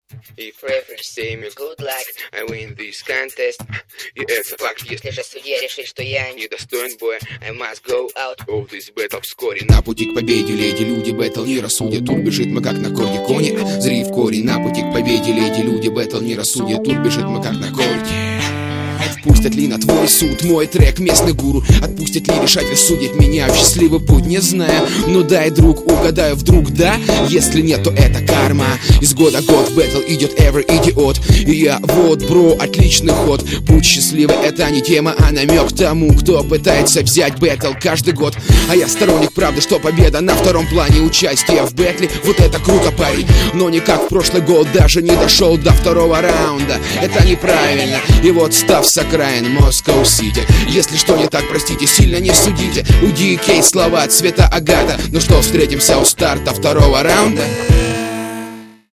If reference say me good luck, I win this contest. И это факт. Если же судья решит, что я недостоин боя, I must go out of this battle вскоре. На пути к победе леди-люди бэтл не рассудят. Тут бежит мы как на корде кони. Зри в корень. На пути к победе леди-люди бэтл не рассудят. Тут бежит мы как на корде. Отпустят ли на твой суд мой трек местный гуру? Отпустят ли решать рассудить меня в счастливый путь? Не знаю, но дай, друг, угадаю вдруг, да? Если нет, то это карма. Из года в год бэтл идет every идиот. И я вот, бро, отличный ход. Путь счастливый, это не тема, а намек тому, кто пытается взять бэтл каждый год. А я сторонник правды, что победа на втором плане. Участие в бэтле, вот это круто, парень. Но не как в прошлый год, даже не дошел до второго раунда. Это неправильно. И вот став с окраин Москва-Сити. Если что не так, простите, сильно не судите. У DK слова цвета агата. Ну что, встретимся у старта второго раунда?